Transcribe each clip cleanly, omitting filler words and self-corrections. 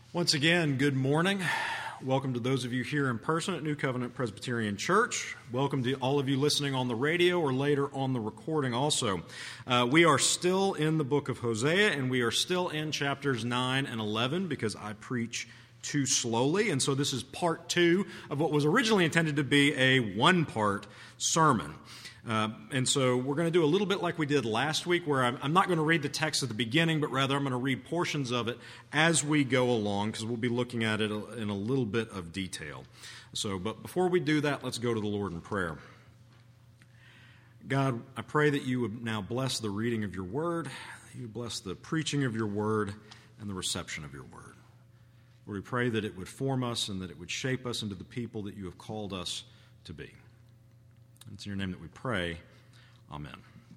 Once again, good morning. Welcome to those of you here in person at New Covenant Presbyterian Church. Welcome to all of you listening on the radio or later on the recording also. We are still in the book of Hosea, and we are still in chapters 9 and 11 because I preach too slowly. And so this is part 2 of what was originally intended to be a one-part sermon. And so we're going to do a little bit like we did last week, where I'm not going to read the text at the beginning, but rather I'm going to read portions of it as we go along, because we'll be looking at it in a little bit of detail. But before we do that, let's go to the Lord in prayer. God, I pray that you would now bless the reading of your word, that you bless the preaching of your word, and the reception of your word. Lord, we pray that it would form us and that it would shape us into the people that you have called us to be. It's in your name that we pray. Amen.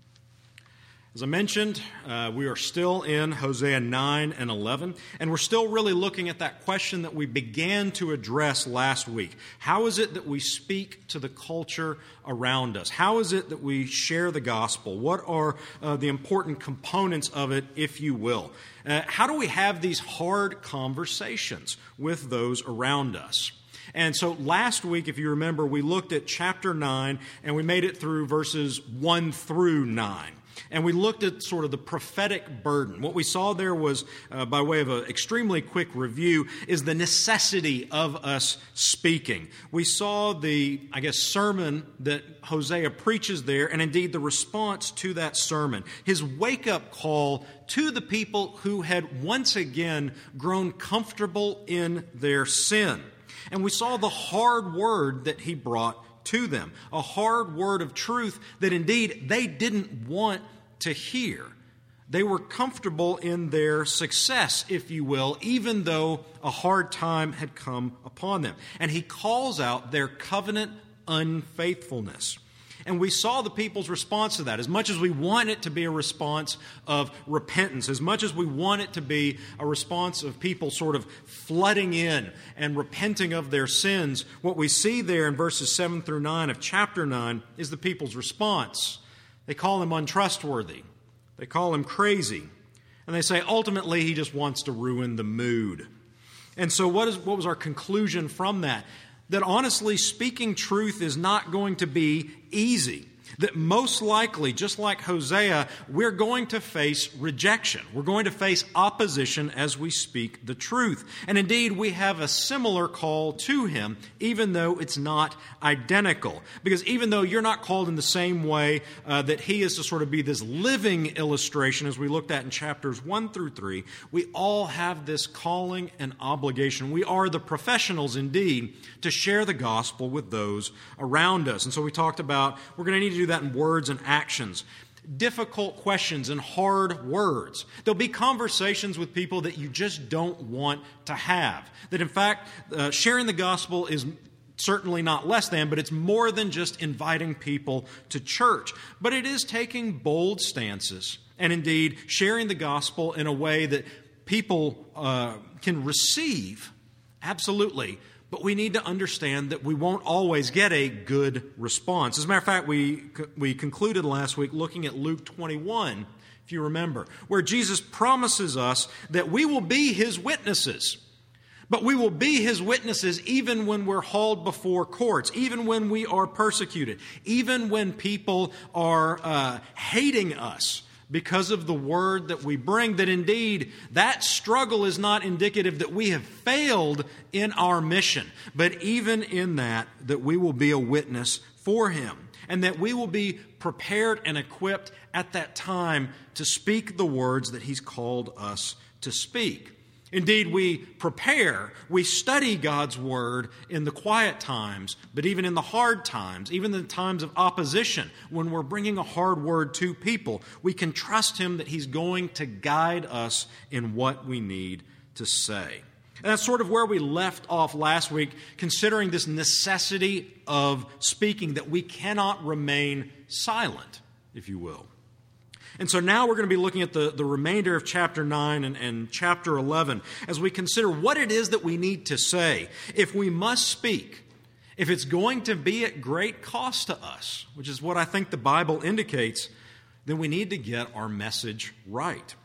As I mentioned, we are still in Hosea 9 and 11, and we're still really looking at that question that we began to address last week. How is it that we speak to the culture around us? How is it that we share the gospel? What are the important components of it, if you will? How do we have these hard conversations with those around us? And so last week, if you remember, we looked at chapter 9, and we made it through verses 1 through 9. And we looked at sort of the prophetic burden. What we saw there was, by way of an extremely quick review, is the necessity of us speaking. We saw the, sermon that Hosea preaches there, and indeed the response to that sermon. His wake-up call to the people who had once again grown comfortable in their sin. And we saw the hard word that he brought to them, a hard word of truth that indeed they didn't want to hear. They were comfortable in their success, if you will, even though a hard time had come upon them. And he calls out their covenant unfaithfulness. And we saw the people's response to that. As much as we want it to be a response of repentance, as much as we want it to be a response of people sort of flooding in and repenting of their sins, what we see there in verses 7 through 9 of chapter 9 is the people's response. They call him untrustworthy. They call him crazy. And they say, ultimately, he just wants to ruin the mood. And so what was our conclusion from that? That honestly, speaking truth is not going to be easy. That most likely, just like Hosea, we're going to face rejection. We're going to face opposition as we speak the truth. And indeed, we have a similar call to him, even though it's not identical. Because even though you're not called in the same way that he is to sort of be this living illustration, as we looked at in chapters 1 through 3, we all have this calling and obligation. We are the professionals, indeed, to share the gospel with those around us. And so we talked about, we're going to need to do that in words and actions. Difficult questions and hard words. There'll be conversations with people that you just don't want to have. That in fact, sharing the gospel is certainly not less than, but it's more than just inviting people to church. But it is taking bold stances and indeed sharing the gospel in a way that people can receive, absolutely. But we need to understand that we won't always get a good response. As a matter of fact, we concluded last week looking at Luke 21, if you remember, where Jesus promises us that we will be his witnesses. But we will be his witnesses even when we're hauled before courts, even when we are persecuted, even when people are hating us because of the word that we bring, that indeed that struggle is not indicative that we have failed in our mission, but even in that we will be a witness for him, and that we will be prepared and equipped at that time to speak the words that he's called us to speak. Indeed, we prepare, we study God's Word in the quiet times, but even in the hard times, even in the times of opposition, when we're bringing a hard word to people, we can trust him that he's going to guide us in what we need to say. And that's sort of where we left off last week, considering this necessity of speaking, that we cannot remain silent, if you will. And so now we're going to be looking at the remainder of chapter 9 and chapter 11 as we consider what it is that we need to say. If we must speak, if it's going to be at great cost to us, which is what I think the Bible indicates, then we need to get our message right.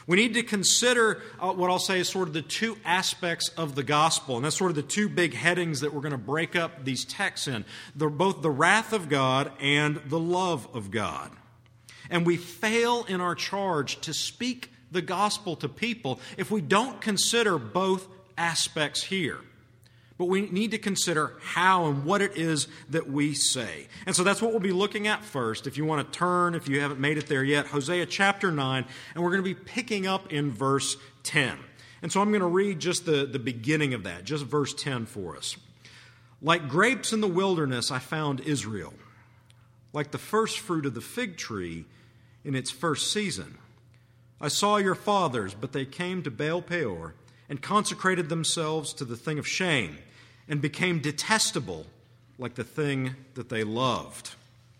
We need to consider what I'll say is sort of the two aspects of the gospel, and that's sort of the two big headings that we're going to break up these texts in. They're both the wrath of God and the love of God. And we fail in our charge to speak the gospel to people if we don't consider both aspects here. But we need to consider how and what it is that we say. And so that's what we'll be looking at first. If you want to turn, if you haven't made it there yet, Hosea chapter 9, and we're going to be picking up in verse 10. And so I'm going to read just the beginning of that, just verse 10 for us. Like grapes in the wilderness, I found Israel. Like the first fruit of the fig tree in its first season. I saw your fathers, but they came to Baal Peor and consecrated themselves to the thing of shame, and became detestable like the thing that they loved.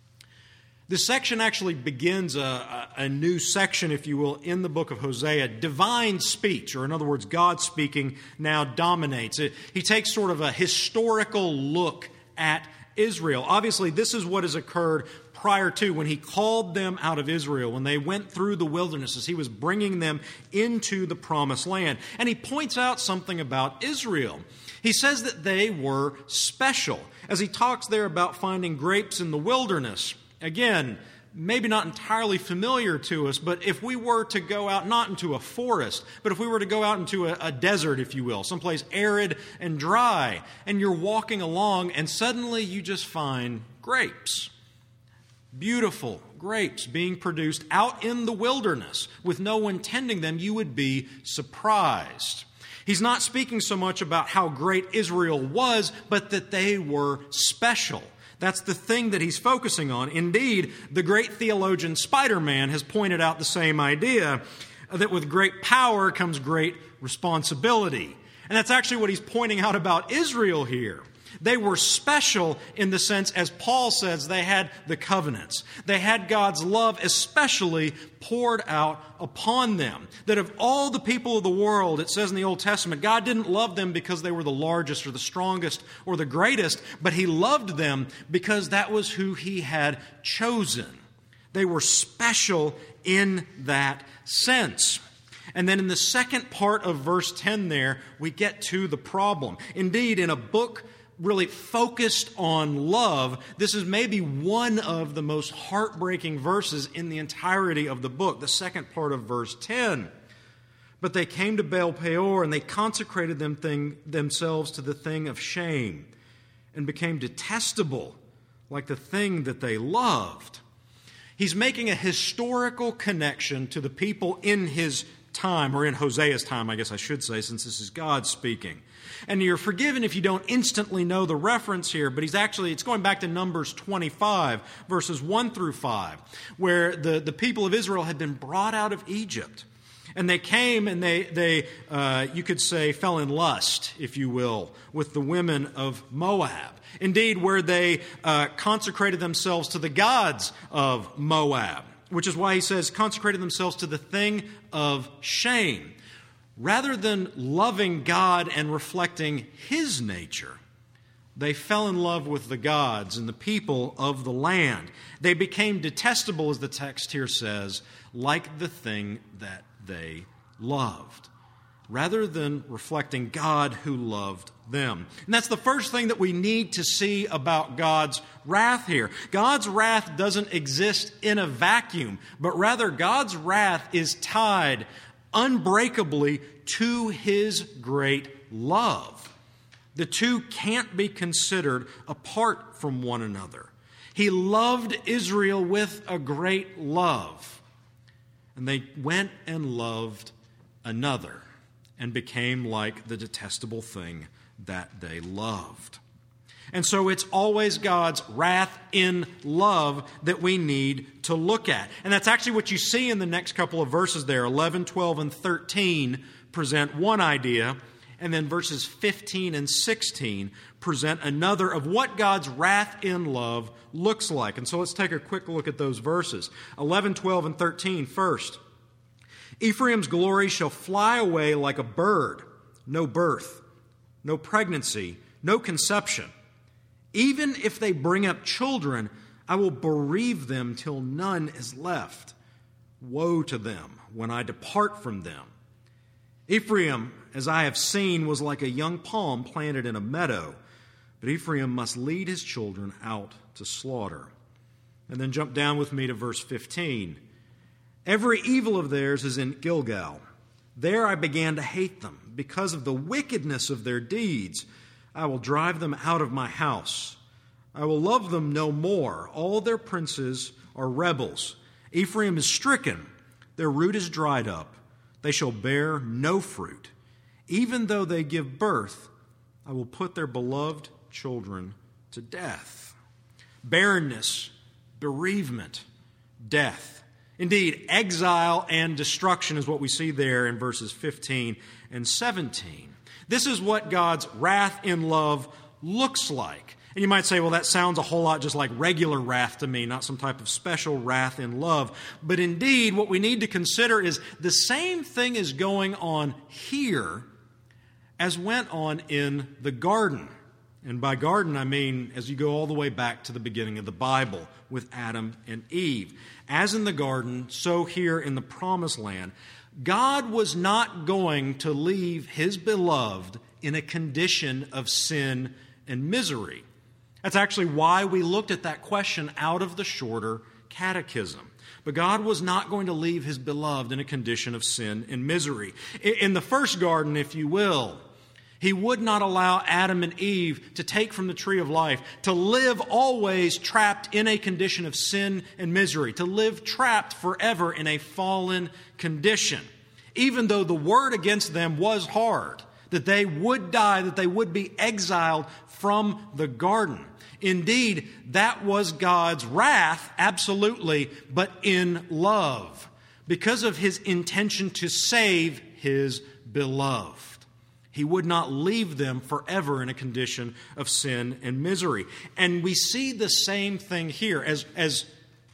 This section actually begins a new section, if you will, in the book of Hosea. Divine speech, or in other words, God speaking, now dominates. He takes sort of a historical look at Israel. Obviously, this is what has occurred prior to when he called them out of Israel, when they went through the wilderness, as he was bringing them into the promised land. And he points out something about Israel. He says that they were special. As he talks there about finding grapes in the wilderness, again, maybe not entirely familiar to us, but if we were to go out, not into a forest, but if we were to go out into a desert, if you will, someplace arid and dry, and you're walking along and suddenly you just find grapes. Beautiful grapes being produced out in the wilderness with no one tending them, you would be surprised. He's not speaking so much about how great Israel was, but that they were special. That's the thing that he's focusing on. Indeed, the great theologian Spider-Man has pointed out the same idea, that with great power comes great responsibility. And that's actually what he's pointing out about Israel here. They were special in the sense, as Paul says, they had the covenants. They had God's love especially poured out upon them. That of all the people of the world, it says in the Old Testament, God didn't love them because they were the largest or the strongest or the greatest, but He loved them because that was who He had chosen. They were special in that sense. And then in the second part of verse 10 there, we get to the problem. Indeed, in a book really focused on love, this is maybe one of the most heartbreaking verses in the entirety of the book, the second part of verse 10. But they came to Baal Peor and they consecrated themselves to the thing of shame and became detestable like the thing that they loved. He's making a historical connection to the people in his time, or in Hosea's time, I guess I should say, since this is God speaking. And you're forgiven if you don't instantly know the reference here, but it's going back to Numbers 25, verses 1 through 5, where the people of Israel had been brought out of Egypt. And they came and they you could say, fell in lust, if you will, with the women of Moab. Indeed, where they consecrated themselves to the gods of Moab, which is why he says consecrated themselves to the thing of shame. Rather than loving God and reflecting His nature, they fell in love with the gods and the people of the land. They became detestable, as the text here says, like the thing that they loved, rather than reflecting God who loved them. And that's the first thing that we need to see about God's wrath here. God's wrath doesn't exist in a vacuum, but rather God's wrath is tied unbreakably to His great love. The two can't be considered apart from one another. He loved Israel with a great love, and they went and loved another and became like the detestable thing that they loved. And so it's always God's wrath in love that we need to look at. And that's actually what you see in the next couple of verses there. 11, 12, and 13 present one idea, and then verses 15 and 16 present another of what God's wrath in love looks like. And so let's take a quick look at those verses. 11, 12, and 13 first. Ephraim's glory shall fly away like a bird, no birth, no pregnancy, no conception. Even if they bring up children, I will bereave them till none is left. Woe to them when I depart from them. Ephraim, as I have seen, was like a young palm planted in a meadow, but Ephraim must lead his children out to slaughter. And then jump down with me to verse 15. Every evil of theirs is in Gilgal. There I began to hate them because of the wickedness of their deeds. I will drive them out of my house. I will love them no more. All their princes are rebels. Ephraim is stricken. Their root is dried up. They shall bear no fruit. Even though they give birth, I will put their beloved children to death. Barrenness, bereavement, death. Indeed, exile and destruction is what we see there in verses 15 and 17. This is what God's wrath in love looks like. And you might say, well, that sounds a whole lot just like regular wrath to me, not some type of special wrath in love. But indeed, what we need to consider is the same thing is going on here as went on in the garden. And by garden, I mean as you go all the way back to the beginning of the Bible with Adam and Eve. As in the garden, so here in the Promised Land, God was not going to leave His beloved in a condition of sin and misery. That's actually why we looked at that question out of the shorter catechism. But God was not going to leave His beloved in a condition of sin and misery. In the first garden, if you will, He would not allow Adam and Eve to take from the tree of life, to live always trapped in a condition of sin and misery, to live trapped forever in a fallen condition. Even though the word against them was hard, that they would die, that they would be exiled from the garden. Indeed, that was God's wrath, absolutely, but in love, because of His intention to save His beloved. He would not leave them forever in a condition of sin and misery. And we see the same thing here, as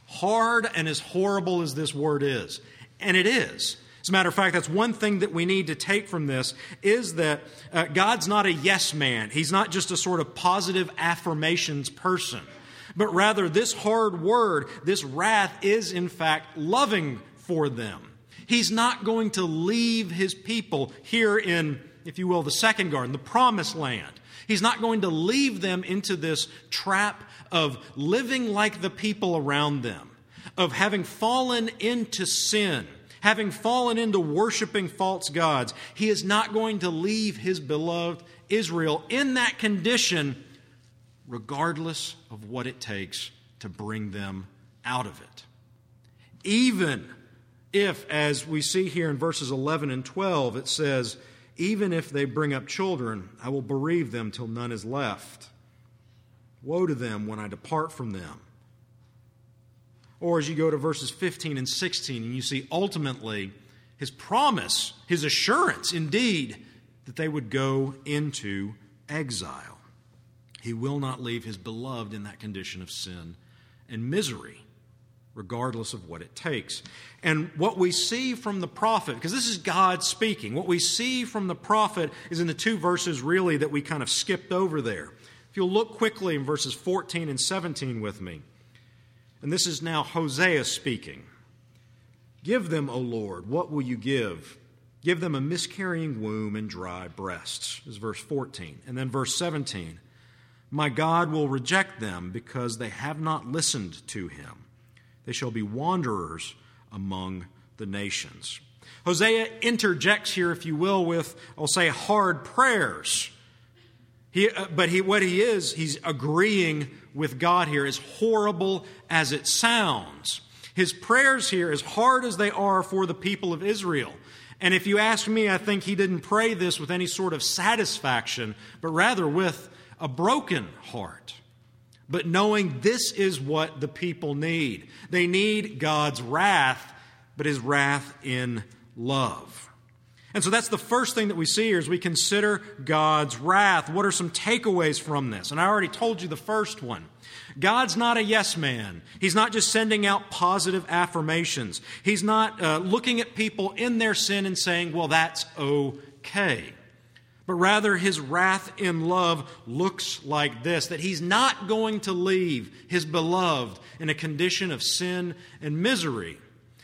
hard and as horrible as this word is. And it is. As a matter of fact, that's one thing that we need to take from this, is that God's not a yes man. He's not just a sort of positive affirmations person. But rather, this hard word, this wrath, is in fact loving for them. He's not going to leave His people here in, if you will, the second garden, the Promised Land. He's not going to leave them into this trap of living like the people around them, of having fallen into sin, having fallen into worshiping false gods. He is not going to leave His beloved Israel in that condition, regardless of what it takes to bring them out of it. Even if, as we see here in verses 11 and 12, it says, even if they bring up children, I will bereave them till none is left. Woe to them when I depart from them. Or as you go to verses 15 and 16, and you see ultimately His promise, His assurance, indeed, that they would go into exile. He will not leave His beloved in that condition of sin and misery, regardless of what it takes. And what we see from the prophet, because this is God speaking, what we see from the prophet is in the two verses really that we kind of skipped over there. If you'll look quickly in verses 14 and 17 with me. And this is now Hosea speaking. Give them, O Lord, what will you give? Give them a miscarrying womb and dry breasts, is verse 14. And then verse 17. My God will reject them because they have not listened to Him. They shall be wanderers among the nations. Hosea interjects here, if you will, with, I'll say, hard prayers. He's agreeing with God here, as horrible as it sounds. His prayers here, as hard as they are for the people of Israel. And if you ask me, I think he didn't pray this with any sort of satisfaction, but rather with a broken heart. But knowing this is what the people need. They need God's wrath, but His wrath in love. And so that's the first thing that we see here as we consider God's wrath. What are some takeaways from this? And I already told you the first one. God's not a yes man. He's not just sending out positive affirmations. He's not looking at people in their sin and saying, well, that's okay. But rather, His wrath in love looks like this, that He's not going to leave His beloved in a condition of sin and misery.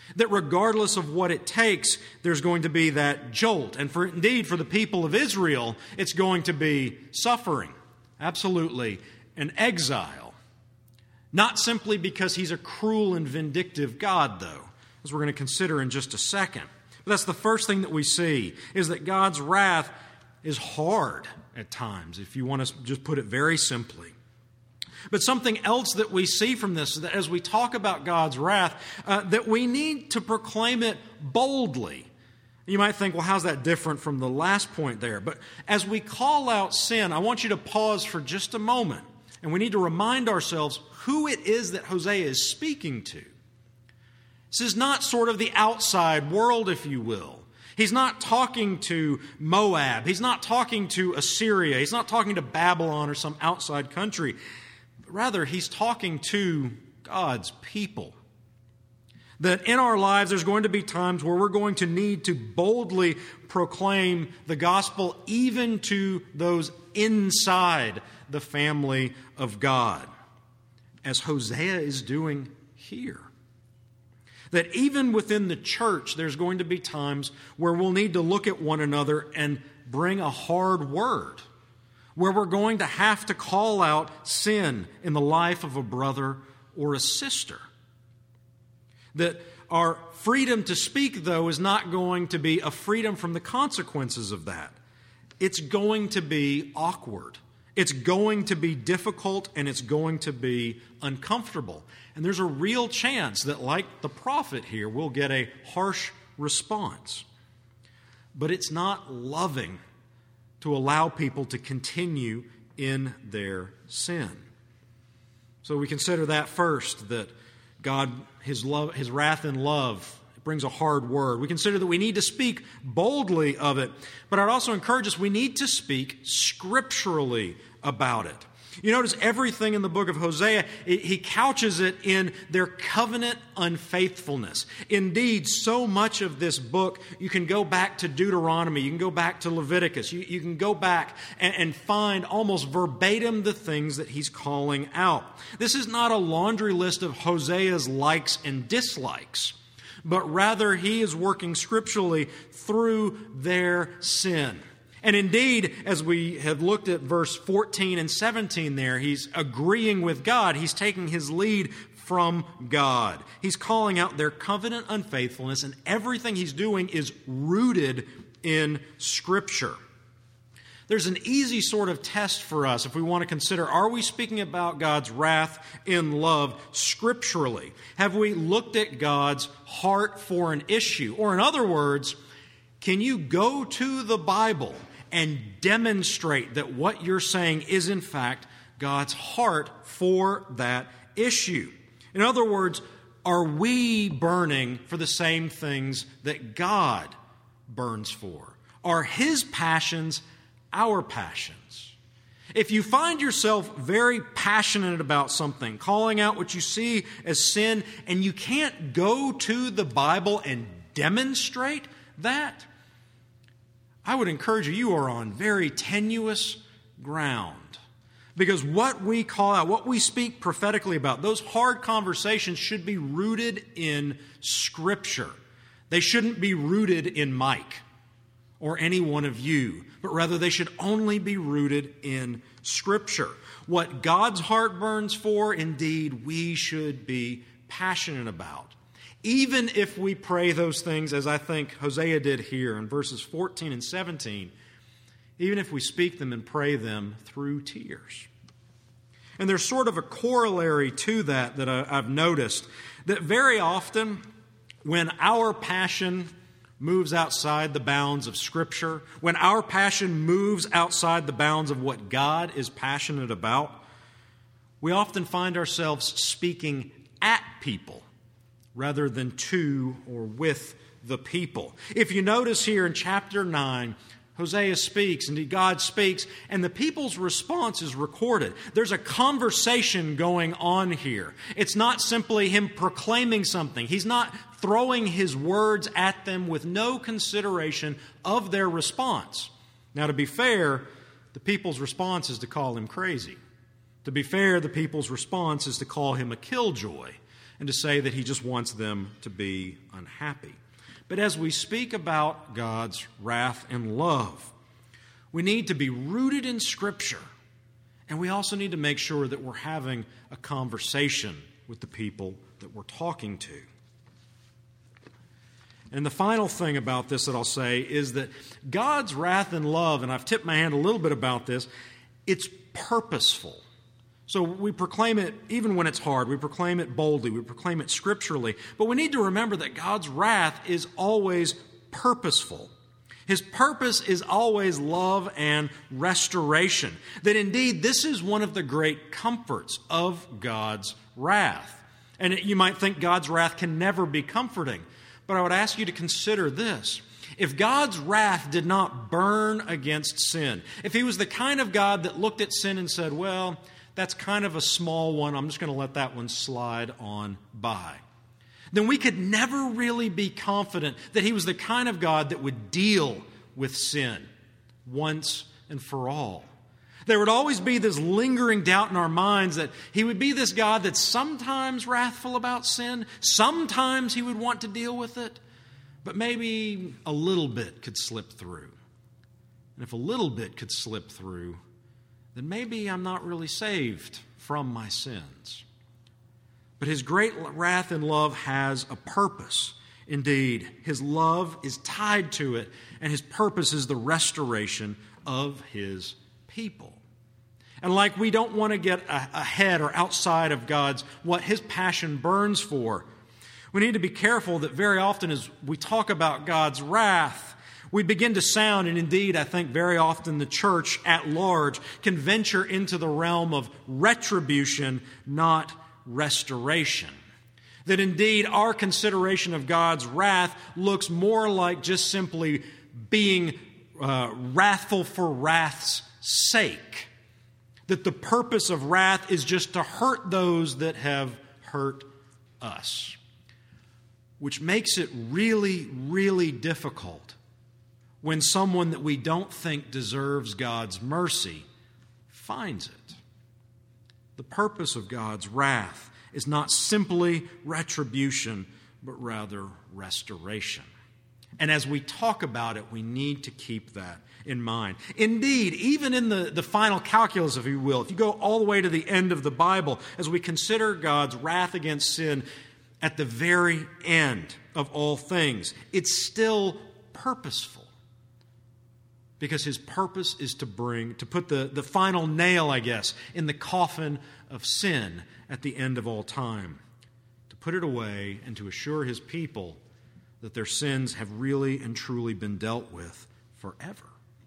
That regardless of what it takes, there's going to be that jolt. And indeed, for the people of Israel, it's going to be suffering. Absolutely. An exile. Not simply because he's a cruel and vindictive God, though, as we're going to consider in just a second. But that's the first thing that we see, is that God's wrath is hard at times, if you want to just put it very simply. But something else that we see from this is that as we talk about God's wrath, that we need to proclaim it boldly. You might think, well, how's that different from the last point there? But as we call out sin, I want you to pause for just a moment. And we need to remind ourselves who it is that Hosea is speaking to. This is not sort of the outside world, if you will. He's not talking to Moab. He's not talking to Assyria. He's not talking to Babylon or some outside country. Rather, he's talking to God's people. That in our lives, there's going to be times where we're going to need to boldly proclaim the gospel even to those inside the family of God, as Hosea is doing here. That even within the church, there's going to be times where we'll need to look at one another and bring a hard word, where we're going to have to call out sin in the life of a brother or a sister. That our freedom to speak, though, is not going to be a freedom from the consequences of that. It's going to be awkward. It's going to be difficult, and it's going to be uncomfortable. And there's a real chance that, like the prophet here, we'll get a harsh response. But it's not loving to allow people to continue in their sin. So we consider that first, that God, His wrath and love, brings a hard word. We consider that we need to speak boldly of it, but I'd also encourage us, we need to speak scripturally about it. You notice everything in the book of Hosea, he couches it in their covenant unfaithfulness. Indeed, so much of this book, you can go back to Deuteronomy, you can go back to Leviticus, you can go back and find almost verbatim the things that he's calling out. This is not a laundry list of Hosea's likes and dislikes, but rather he is working scripturally through their sin. And indeed, as we have looked at verse 14 and 17 there, he's agreeing with God. He's taking his lead from God. He's calling out their covenant unfaithfulness, and everything he's doing is rooted in Scripture. There's an easy sort of test for us if we want to consider, are we speaking about God's wrath in love scripturally? Have we looked at God's heart for an issue? Or in other words, can you go to the Bible and demonstrate that what you're saying is in fact God's heart for that issue? In other words, are we burning for the same things that God burns for? Are His passions our passions? If you find yourself very passionate about something, calling out what you see as sin, and you can't go to the Bible and demonstrate that, I would encourage you, you are on very tenuous ground. Because what we call out, what we speak prophetically about, those hard conversations should be rooted in Scripture. They shouldn't be rooted in Mike or any one of you, but rather they should only be rooted in Scripture. What God's heart burns for, indeed, we should be passionate about. Even if we pray those things, as I think Hosea did here in verses 14 and 17, even if we speak them and pray them through tears. And there's sort of a corollary to that I've noticed, that very often when our passion moves outside the bounds of Scripture, when our passion moves outside the bounds of what God is passionate about, we often find ourselves speaking at people rather than to or with the people. If you notice here in chapter 9, Hosea speaks, indeed God speaks, and the people's response is recorded. There's a conversation going on here. It's not simply him proclaiming something. He's not throwing his words at them with no consideration of their response. Now, to be fair, the people's response is to call him crazy. To be fair, the people's response is to call him a killjoy. and to say that he just wants them to be unhappy. But as we speak about God's wrath and love, we need to be rooted in Scripture, and we also need to make sure that we're having a conversation with the people that we're talking to. And the final thing about this that I'll say is that God's wrath and love, and I've tipped my hand a little bit about this, it's purposeful. So we proclaim it even when it's hard. We proclaim it boldly. We proclaim it scripturally. But we need to remember that God's wrath is always purposeful. His purpose is always love and restoration. That indeed, this is one of the great comforts of God's wrath. And you might think God's wrath can never be comforting. But I would ask you to consider this. If God's wrath did not burn against sin, if He was the kind of God that looked at sin and said, well, that's kind of a small one, I'm just going to let that one slide on by, then we could never really be confident that He was the kind of God that would deal with sin once and for all. There would always be this lingering doubt in our minds that He would be this God that's sometimes wrathful about sin, sometimes He would want to deal with it, but maybe a little bit could slip through. And if a little bit could slip through, then maybe I'm not really saved from my sins. But His great wrath and love has a purpose. Indeed, His love is tied to it, and His purpose is the restoration of His people. And like we don't want to get ahead or outside of what His passion burns for, we need to be careful that very often as we talk about God's wrath, we begin to sound, and indeed I think very often the church at large can venture into the realm of retribution, not restoration. That indeed our consideration of God's wrath looks more like just simply being wrathful for wrath's sake. That the purpose of wrath is just to hurt those that have hurt us. Which makes it really, really difficult when someone that we don't think deserves God's mercy finds it. The purpose of God's wrath is not simply retribution, but rather restoration. And as we talk about it, we need to keep that in mind. Indeed, even in the final calculus, if you will, if you go all the way to the end of the Bible, as we consider God's wrath against sin at the very end of all things, it's still purposeful. Because His purpose is to put the final nail, I guess, in the coffin of sin at the end of all time. To put it away and to assure His people that their sins have really and truly been dealt with forever.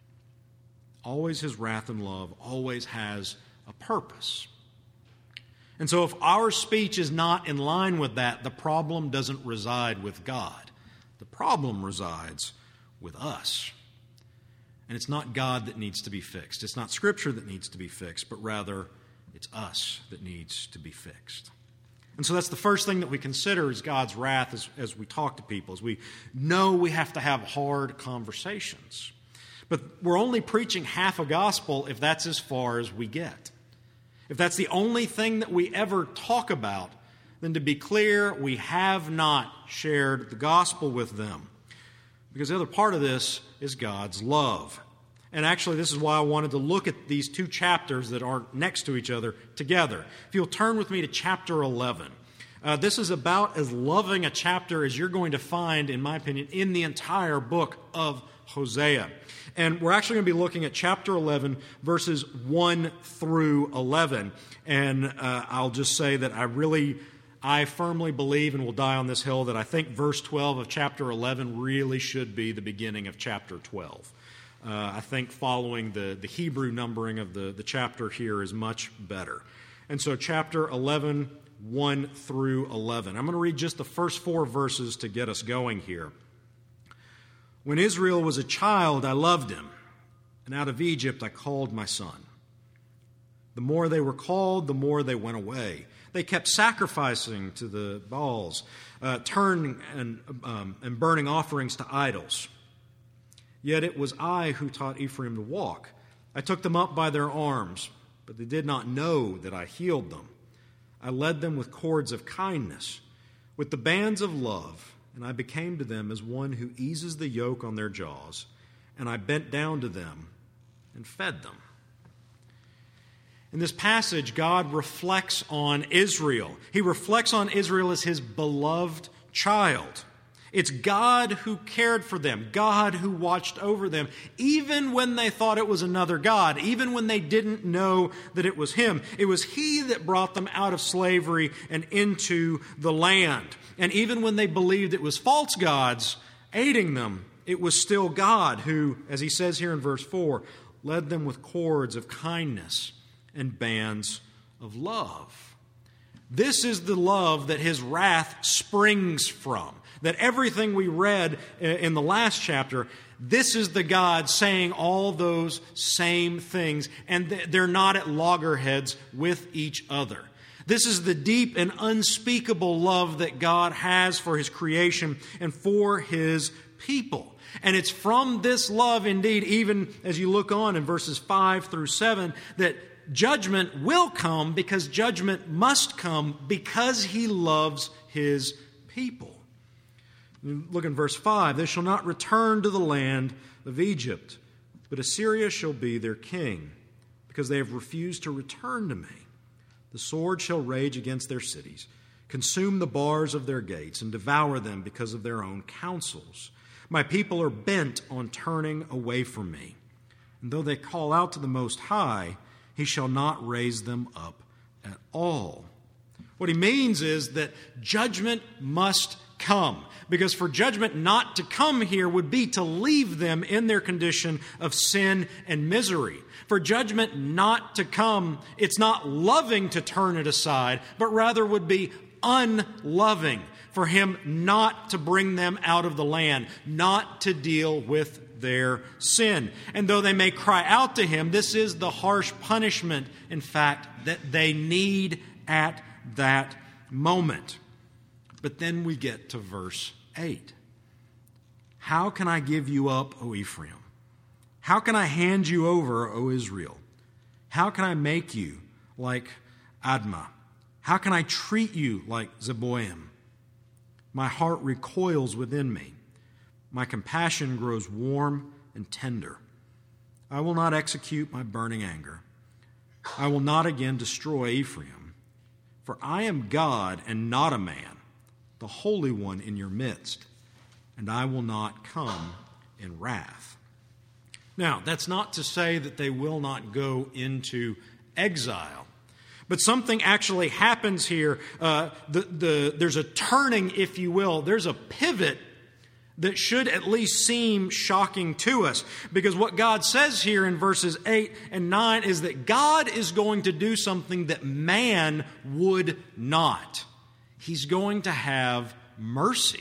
Always His wrath and love always has a purpose. And so if our speech is not in line with that, the problem doesn't reside with God. The problem resides with us. And it's not God that needs to be fixed. It's not Scripture that needs to be fixed, but rather it's us that needs to be fixed. And so that's the first thing that we consider is God's wrath as we talk to people, as we know we have to have hard conversations. But we're only preaching half a gospel if that's as far as we get. If that's the only thing that we ever talk about, then to be clear, we have not shared the gospel with them. Because the other part of this is God's love. And actually, this is why I wanted to look at these two chapters that aren't next to each other together. If you'll turn with me to chapter 11. This is about as loving a chapter as you're going to find, in my opinion, in the entire book of Hosea. And we're actually going to be looking at chapter 11, verses 1 through 11. And I'll just say that I firmly believe and will die on this hill that I think verse 12 of chapter 11 really should be the beginning of chapter 12. I think following the Hebrew numbering of the chapter here is much better. And so chapter 11, 1 through 11. I'm going to read just the first 4 verses to get us going here. When Israel was a child, I loved him, and out of Egypt I called my son. The more they were called, the more they went away. They kept sacrificing to the Baals, turning and burning offerings to idols. Yet it was I who taught Ephraim to walk. I took them up by their arms, but they did not know that I healed them. I led them with cords of kindness, with the bands of love, and I became to them as one who eases the yoke on their jaws, and I bent down to them and fed them. In this passage, God reflects on Israel. He reflects on Israel as his beloved child. It's God who cared for them, God who watched over them, even when they thought it was another God, even when they didn't know that it was him. It was he that brought them out of slavery and into the land. And even when they believed it was false gods aiding them, it was still God who, as he says here in verse 4, led them with cords of kindness and bands of love. This is the love that his wrath springs from. That everything we read in the last chapter, this is the God saying all those same things, and they're not at loggerheads with each other. This is the deep and unspeakable love that God has for his creation and for his people. And it's from this love, indeed, even as you look on in verses 5 through 7, that judgment will come, because judgment must come because he loves his people. Look in verse 5. They shall not return to the land of Egypt, but Assyria shall be their king, because they have refused to return to me. The sword shall rage against their cities, consume the bars of their gates, and devour them because of their own counsels. My people are bent on turning away from me. And though they call out to the Most High, he shall not raise them up at all. What he means is that judgment must come, because for judgment not to come here would be to leave them in their condition of sin and misery. For judgment not to come, it's not loving to turn it aside, but rather would be unloving for him not to bring them out of the land, not to deal with their sin. And though they may cry out to him, this is the harsh punishment, in fact, that they need at that moment. But then we get to verse 8. How can I give you up, O Ephraim? How can I hand you over, O Israel? How can I make you like Admah? How can I treat you like Zeboim? My heart recoils within me. My compassion grows warm and tender. I will not execute my burning anger. I will not again destroy Ephraim. For I am God and not a man, the Holy One in your midst, and I will not come in wrath. Now, that's not to say that they will not go into exile, but something actually happens here. There's a turning, if you will. There's a pivot that should at least seem shocking to us, because what God says here in verses 8 and 9 is that God is going to do something that man would not. He's going to have mercy.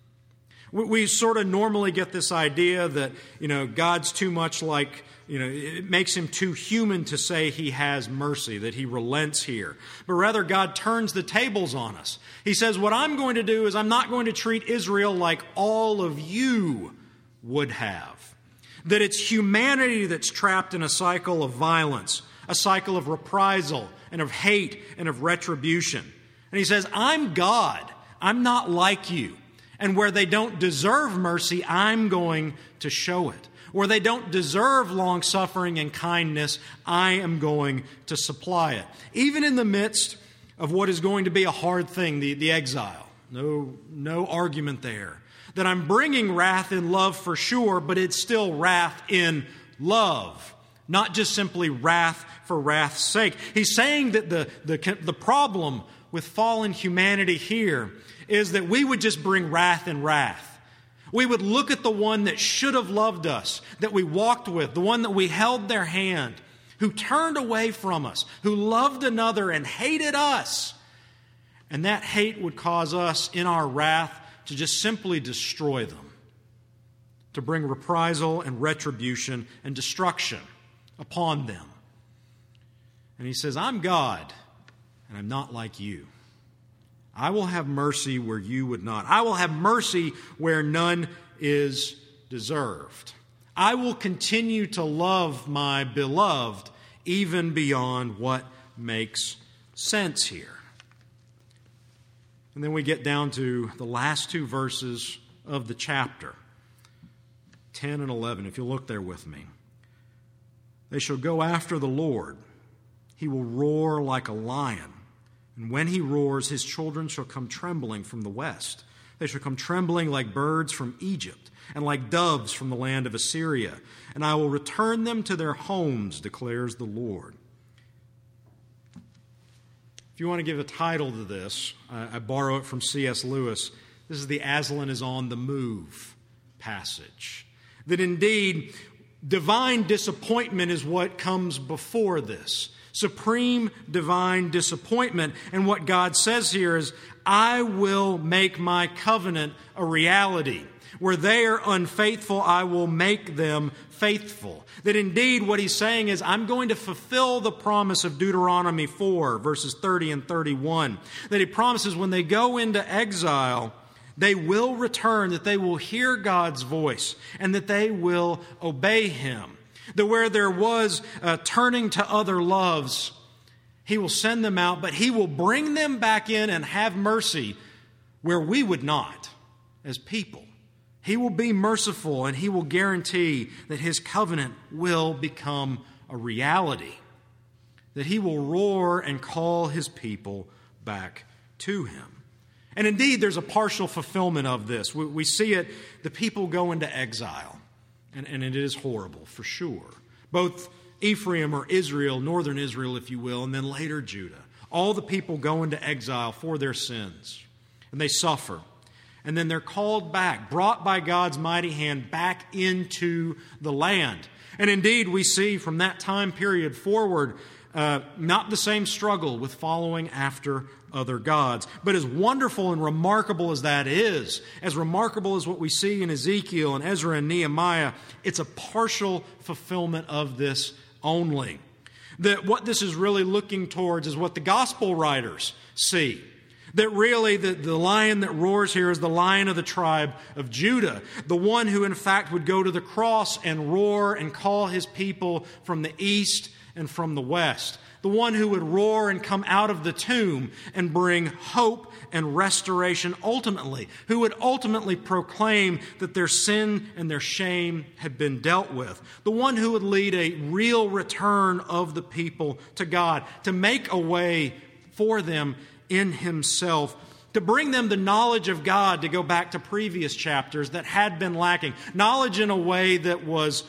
We sort of normally get this idea that, God's too much like, it makes him too human to say he has mercy, that he relents here. But rather, God turns the tables on us. He says, what I'm going to do is I'm not going to treat Israel like all of you would have. That it's humanity that's trapped in a cycle of violence, a cycle of reprisal and of hate and of retribution. And he says, I'm God. I'm not like you. And where they don't deserve mercy, I'm going to show it. Where they don't deserve long-suffering and kindness, I am going to supply it. Even in the midst of what is going to be a hard thing, the exile. No argument there. That I'm bringing wrath in love for sure, but it's still wrath in love. Not just simply wrath for wrath's sake. He's saying that the problem with fallen humanity here is that we would just bring wrath and wrath. We would look at the one that should have loved us, that we walked with, the one that we held their hand, who turned away from us, who loved another and hated us. And that hate would cause us, in our wrath, to just simply destroy them, to bring reprisal and retribution and destruction upon them. And he says, I'm God, and I'm not like you. I will have mercy where you would not. I will have mercy where none is deserved. I will continue to love my beloved even beyond what makes sense here. And then we get down to the last two verses of the chapter, 10 and 11, if you'll look there with me. They shall go after the Lord. He will roar like a lion. And when he roars, his children shall come trembling from the west. They shall come trembling like birds from Egypt, and like doves from the land of Assyria. And I will return them to their homes, declares the Lord. If you want to give a title to this, I borrow it from C.S. Lewis. This is the Aslan is on the move passage. That indeed, divine disappointment is what comes before this. Supreme divine disappointment. And what God says here is, I will make my covenant a reality. Where they are unfaithful, I will make them faithful. That indeed what he's saying is, I'm going to fulfill the promise of Deuteronomy 4, verses 30 and 31. That he promises when they go into exile, they will return, that they will hear God's voice, and that they will obey Him. That where there was turning to other loves, He will send them out, but He will bring them back in and have mercy where we would not as people. He will be merciful, and He will guarantee that His covenant will become a reality. That He will roar and call His people back to Him. And indeed, there's a partial fulfillment of this. We see it, the people go into exile. And it is horrible, for sure. Both Ephraim or Israel, northern Israel, if you will, and then later Judah. All the people go into exile for their sins. And they suffer. And then they're called back, brought by God's mighty hand back into the land. And indeed, we see from that time period forward, not the same struggle with following after other gods. But as wonderful and remarkable as that is, as remarkable as what we see in Ezekiel and Ezra and Nehemiah, it's a partial fulfillment of this only. That what this is really looking towards is what the gospel writers see. That really the lion that roars here is the Lion of the tribe of Judah. The one who in fact would go to the cross and roar and call His people from the east and from the west. The one who would roar and come out of the tomb and bring hope and restoration ultimately. Who would ultimately proclaim that their sin and their shame had been dealt with. The one who would lead a real return of the people to God. To make a way for them in Himself, to bring them the knowledge of God, to go back to previous chapters that had been lacking. Knowledge in a way that was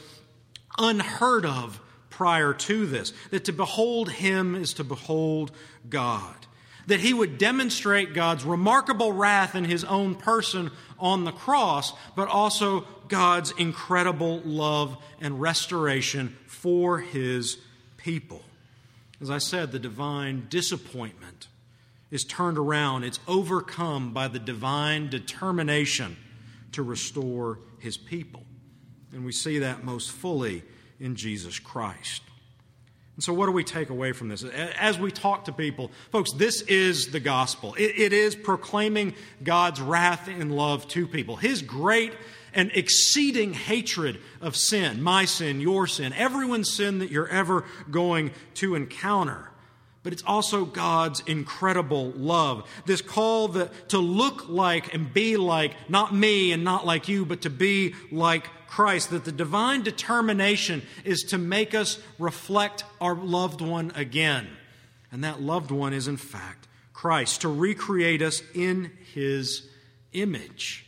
unheard of prior to this. That to behold Him is to behold God. That He would demonstrate God's remarkable wrath in His own person on the cross, but also God's incredible love and restoration for His people. As I said, the divine disappointment is turned around. It's overcome by the divine determination to restore His people. And we see that most fully in Jesus Christ. And so what do we take away from this? As we talk to people, folks, this is the gospel. It is proclaiming God's wrath and love to people. His great and exceeding hatred of sin, my sin, your sin, everyone's sin that you're ever going to encounter. But it's also God's incredible love. This call to look like and be like, not me and not like you, but to be like Christ. That the divine determination is to make us reflect our loved one again. And that loved one is in fact Christ. To recreate us in His image.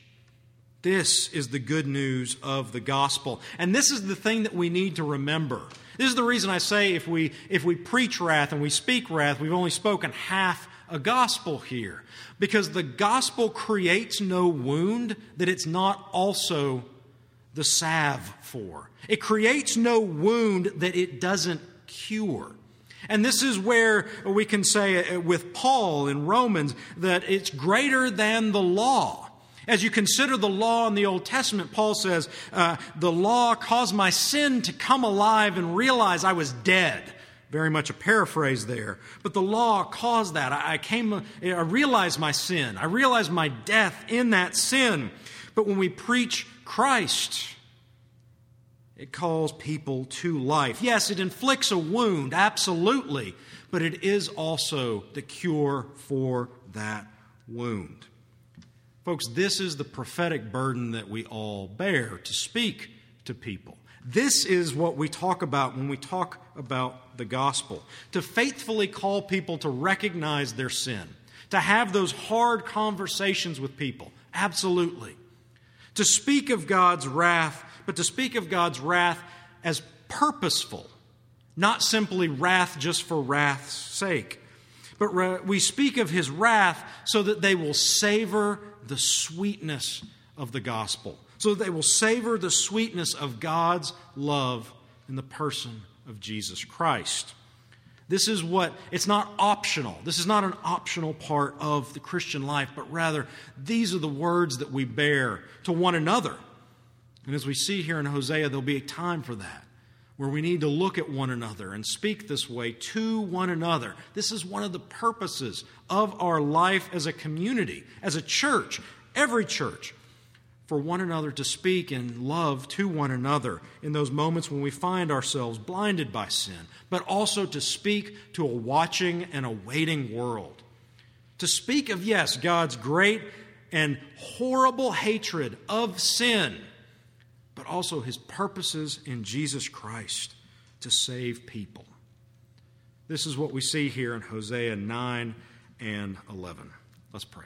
This is the good news of the gospel. And this is the thing that we need to remember. This is the reason I say if we preach wrath and we speak wrath, we've only spoken half a gospel here. Because the gospel creates no wound that it's not also the salve for. It creates no wound that it doesn't cure. And this is where we can say with Paul in Romans that it's greater than the law. As you consider the law in the Old Testament, Paul says, the law caused my sin to come alive and realize I was dead. Very much a paraphrase there. But the law caused that. I realized my sin. I realized my death in that sin. But when we preach Christ, it calls people to life. Yes, it inflicts a wound, absolutely. But it is also the cure for that wound. Folks, this is the prophetic burden that we all bear, to speak to people. This is what we talk about when we talk about the gospel, to faithfully call people to recognize their sin, to have those hard conversations with people, absolutely. To speak of God's wrath, but to speak of God's wrath as purposeful, not simply wrath just for wrath's sake. But we speak of His wrath so that they will savor the sweetness of the gospel, so that they will savor the sweetness of God's love in the person of Jesus Christ. This is it's not optional. This is not an optional part of the Christian life, but rather these are the words that we bear to one another. And as we see here in Hosea, there'll be a time for that, where we need to look at one another and speak this way to one another. This is one of the purposes of our life as a community, as a church, every church, for one another to speak in love to one another in those moments when we find ourselves blinded by sin, but also to speak to a watching and a waiting world. To speak of, yes, God's great and horrible hatred of sin, but also His purposes in Jesus Christ to save people. This is what we see here in Hosea 9 and 11. Let's pray.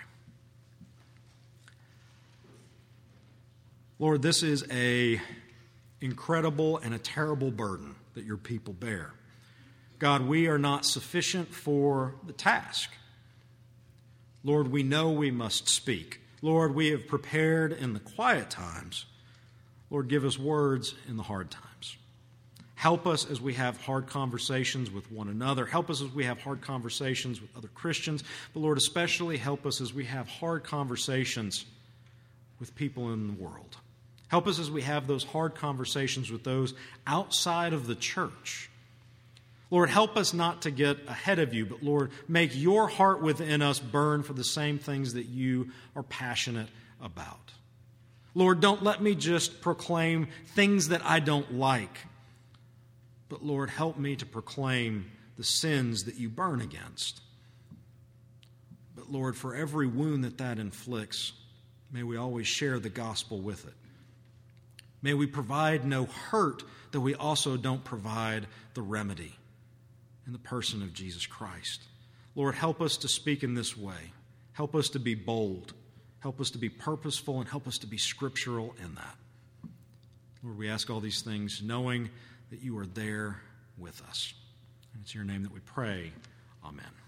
Lord, this is an incredible and a terrible burden that your people bear. God, we are not sufficient for the task. Lord, we know we must speak. Lord, we have prepared in the quiet times. Lord, give us words in the hard times. Help us as we have hard conversations with one another. Help us as we have hard conversations with other Christians. But Lord, especially help us as we have hard conversations with people in the world. Help us as we have those hard conversations with those outside of the church. Lord, help us not to get ahead of you, but Lord, make your heart within us burn for the same things that you are passionate about. Lord, don't let me just proclaim things that I don't like, but Lord, help me to proclaim the sins that you burn against. But Lord, for every wound that inflicts, may we always share the gospel with it. May we provide no hurt, that we also don't provide the remedy in the person of Jesus Christ. Lord, help us to speak in this way. Help us to be bold. Help us to be purposeful, and help us to be scriptural in that. Lord, we ask all these things knowing that you are there with us. And it's in your name that we pray. Amen.